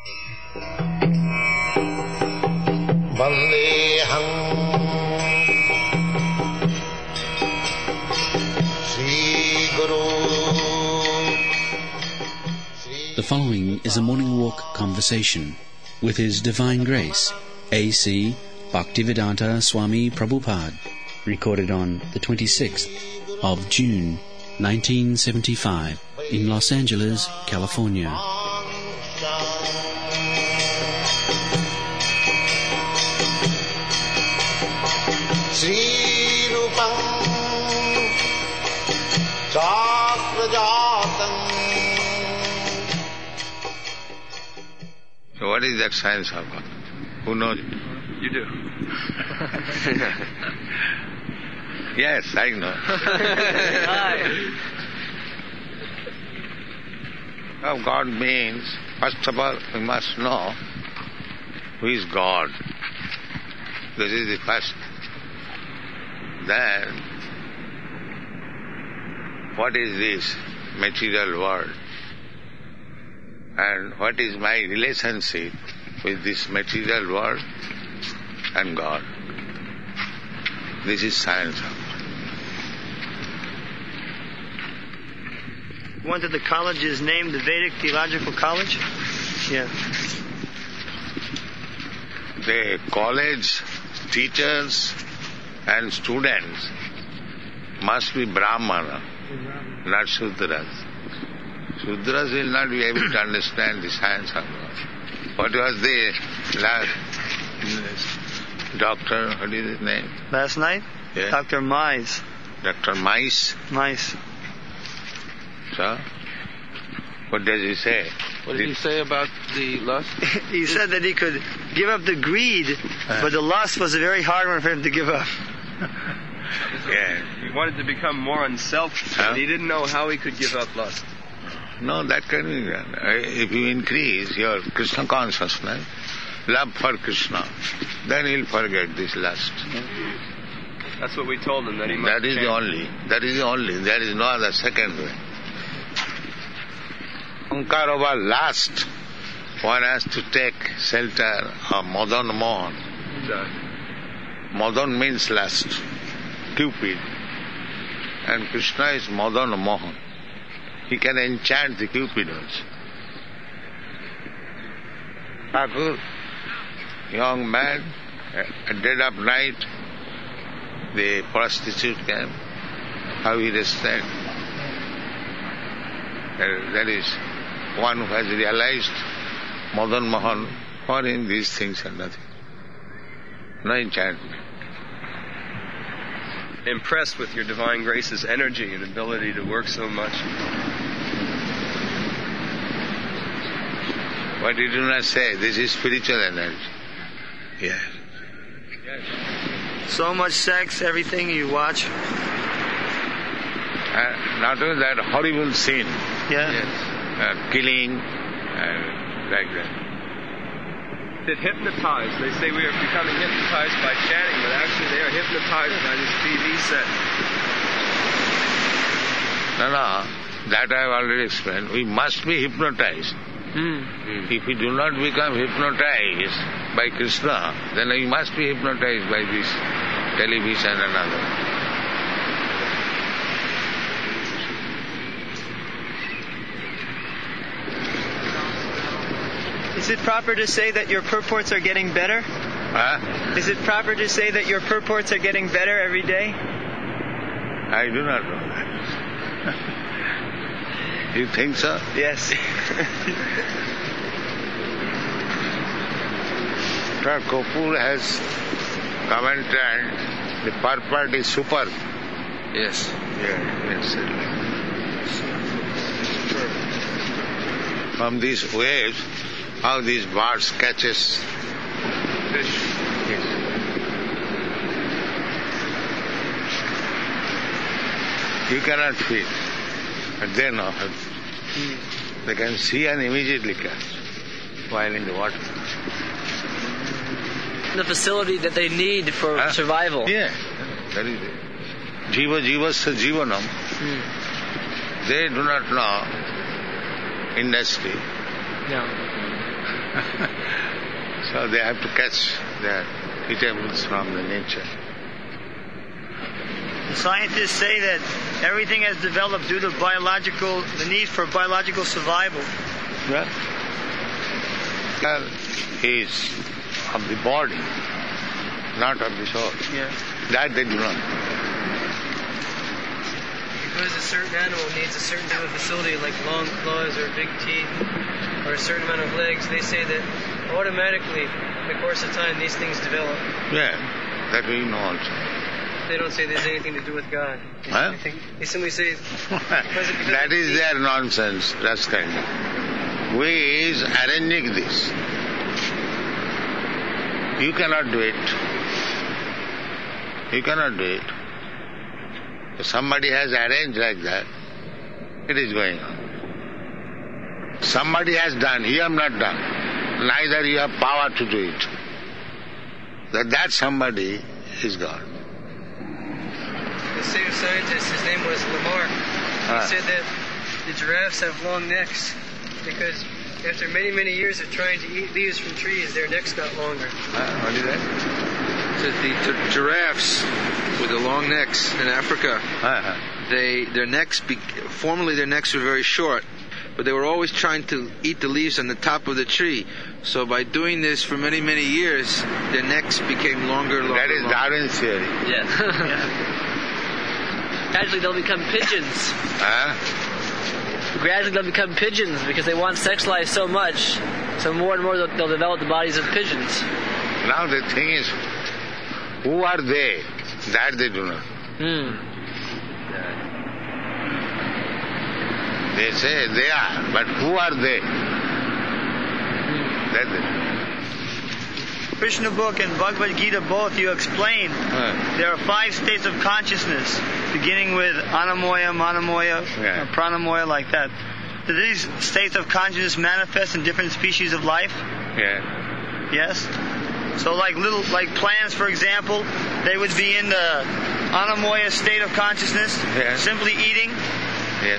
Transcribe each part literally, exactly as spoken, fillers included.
Vandeham Sri Guru. The following is a morning walk conversation with His Divine Grace, A C Bhaktivedanta Swami Prabhupada, recorded on the twenty-sixth of June, nineteen seventy-five, in Los Angeles, California. Sri Rupam Chakrajatam. So what is that science of God? Who knows? You do. Yes, I know. Now God means, first of all, we must know who is God. This is the first. Then, what is this material world? And what is my relationship with this material world and God? This is science. One of the colleges named the Vedic Theological College? Yeah. The college teachers and students must be Brahmana, not Shudras. Shudras will not be able to understand the science of God. What was the last doctor, what is his name? Last night? Yeah. Doctor Mize. Doctor Mice. Mize. So, what does he say? What did he say about the lust? He said that he could give up the greed, but the lust was a very hard one for him to give up. Yeah. He wanted to become more unselfish, Huh? but he didn't know how he could give up lust. No, that can be done. If you increase your Krishna consciousness, love for Krishna, then he'll forget this lust. That's what we told him, that he must That is the change. only, that is the only, there is no other second way. Ankar over lust, one has to take shelter of Madan Mohan. Madan means lust, Cupid. And Krishna is Madan Mohan. He can enchant the Cupid also. Thakur, young man, at dead of night, the prostitute came. How he rested. That is one who has realized Madan Mohan, for him these things are nothing. No enchantment. Impressed with your Divine Grace's energy and ability to work so much. What did you not say? This is spiritual energy. Yes. So much sex, everything you watch. And not only that, horrible sin. Yeah. Yes. Uh, killing, and like that. That hypnotize. They say we are becoming hypnotized by chanting, but actually they are hypnotized by this T V set. No, no, that I have already explained. We must be hypnotized. Mm. If we do not become hypnotized by Krishna, then we must be hypnotized by this television and other. Is it proper to say that your purports are getting better? Huh? Is it proper to say that your purports are getting better every day? I do not know that. You think so? Yes. Doctor Kapoor has commented the purport is superb. Yes. Yeah, yes. From these waves, how these birds catches fish. Yes. You cannot feel, but they know how. They can see and immediately catch while in the water. The facility that they need for Huh? survival. Yeah, that is it. Jiva jivasya jivanam. Mm. They do not know industry. No. So they have to catch their eatables from the nature. The scientists say that everything has developed due to biological, the need for biological survival. Well, is of the body, not of the soul. Yeah. That they do not. Because a certain animal needs a certain type of facility, like long claws or big teeth, or a certain amount of legs, they say that automatically, in the course of time, these things develop. Yeah, that we know also. They don't say there's anything to do with God. They, Huh? they, think, they simply say... because it- because That it- is their nonsense, rascal. We is arranging this. You cannot do it. You cannot do it. If somebody has arranged like that, it is going on. Somebody has done, you have not done. Neither you have power to do it. That, that somebody is God. The same scientist, his name was Lamarck, he Ah. said that the giraffes have long necks because after many, many years of trying to eat leaves from trees, their necks got longer. Huh? What is that? So the t- giraffes with the long necks in Africa, Uh-huh. they their necks, be- formerly their necks were very short, but they were always trying to eat the leaves on the top of the tree. So by doing this for many, many years, their necks became longer, longer, That is longer. Darwin's theory. Yeah. Gradually they'll become pigeons. Huh? Gradually they'll become pigeons because they want sex life so much. So more and more they'll, they'll develop the bodies of pigeons. Now the thing is, who are they? That they do not. Hmm. They say they are, but who are they? That they do not. Krishna book and Bhagavad Gita both, you explain Huh. there are five states of consciousness, beginning with Anamoya, Manamoya, Yeah. uh, Pranamoya, like that. Do these states of consciousness manifest in different species of life? Yeah. Yes? So like little, like plants, for example, they would be in the Anamoya state of consciousness, Yeah. simply eating. Yes.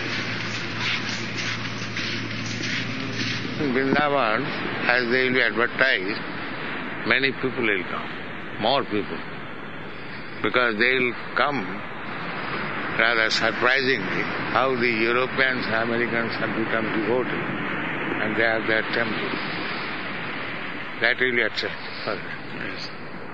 In Vrindavan, as they will be advertised, many people will come, more people, because they will come rather surprisingly how the Europeans, Americans have become devoted and they have their temple. That really attracts others.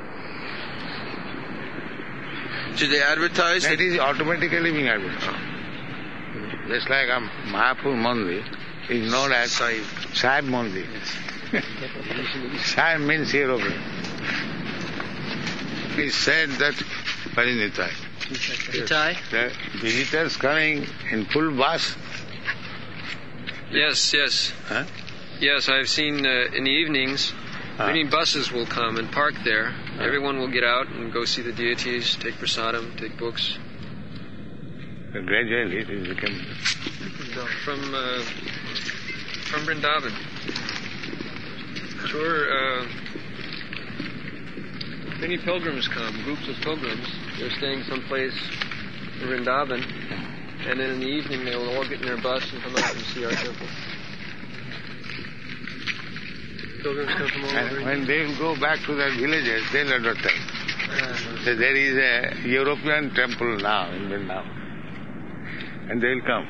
Should they advertise That it? is automatically being advertised. Just like a Mahapur Mandir is known as Sahib. Sahib Mandir. Sahib means aeroplane. He said that, what is Nitai? Itai? The visitors coming in full bus. Yes, yes. Huh? Yes, I've seen uh, in the evenings, Ah. many buses will come and park there. Everyone will get out and go see the deities, take prasadam, take books. Gradually it will become. From uh, from Vrindavan. Sure, uh, many pilgrims come, groups of pilgrims. They're staying someplace in Vrindavan, and then in the evening they will all get in their bus and come out and see our temple. Pilgrims come from all over And India. when they go back to their villages, they'll advertise. So there is a European temple now in Vrindavan. And they'll come.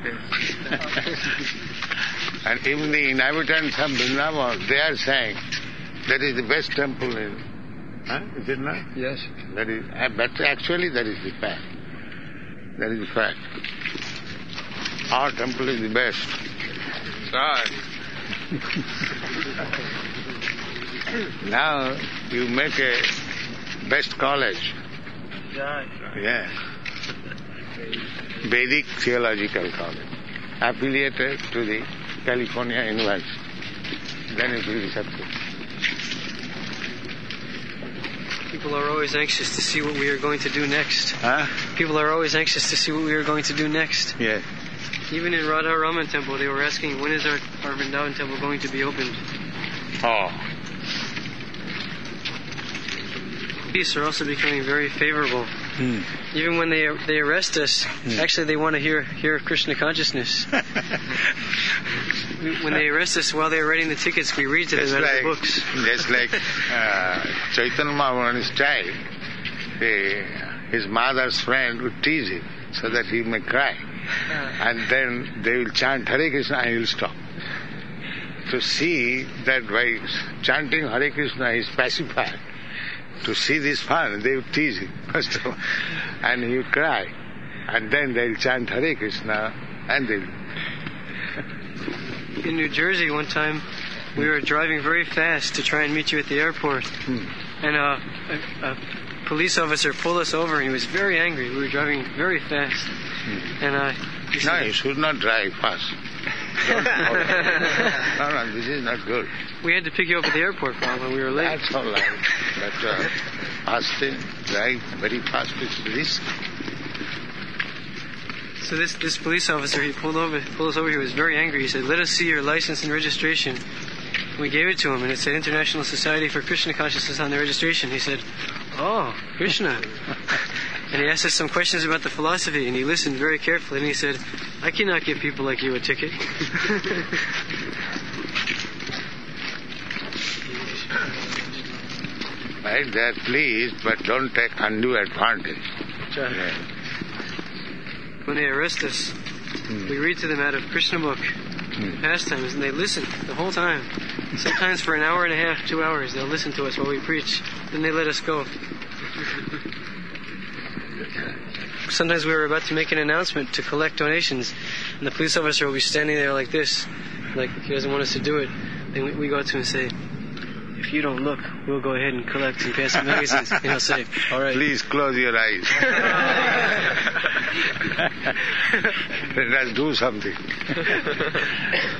And even the inhabitants of Vrindavan, they are saying that is the best temple in. Huh? Is it not? Yes. That is, uh, but actually that is the fact. That is the fact. Our temple is the best. God. Now you make a best college. Yeah. Vedic Theological College, affiliated to the California University. Then it will be successful. People are always anxious to see what we are going to do next. Huh? People are always anxious to see what we are going to do next. Yes. Even in Radha Raman Temple, they were asking, when is our, our Vrindavan Temple going to be opened? Oh. Peace are also becoming very favorable. Hmm. Even when they they arrest us, actually they want to hear hear Krishna consciousness. we, when they arrest us, while they're writing the tickets, we read to them Just out like, of the books. just like uh, Chaitanya Mahaprabhu's child, the, his mother's friend would tease him so that he may cry. And then they will chant Hare Krishna and he will stop. To see that by chanting Hare Krishna he is pacified, to see this fun, they would tease him first of all, and he would cry. And then they will chant Hare Krishna and they will. In New Jersey one time, we were driving very fast to try and meet you at the airport. Hmm. And uh, a, a police officer pulled us over and he was very angry. We were driving very fast. Hmm. And uh, he No, said, you should not drive fast. Don't no, no, this is not good. we had to pick you up at the airport, Paul, when we were late. That's all right. But uh, fasting, drive very fast is risky. So this, this police officer, he pulled over, pulled us over. He was very angry. He said, "Let us see your license and registration." We gave it to him, and it said International Society for Krishna Consciousness on the registration. He said, "Oh, Krishna." And he asked us some questions about the philosophy, and he listened very carefully, and he said, "I cannot give people like you a ticket." Right, they're pleased, but don't take undue advantage. Yeah. When they arrest us, we read to them out of Krishna book, pastimes, and they listen the whole time. Sometimes for an hour and a half, two hours, they'll listen to us while we preach. Then they let us go. Sometimes we were about to make an announcement to collect donations, and the police officer will be standing there like this, like he doesn't want us to do it. Then we, we go to him and say, "If you don't look, we'll go ahead and collect and pass the magazines." And he'll say, "All right." Please close your eyes. Let us do something.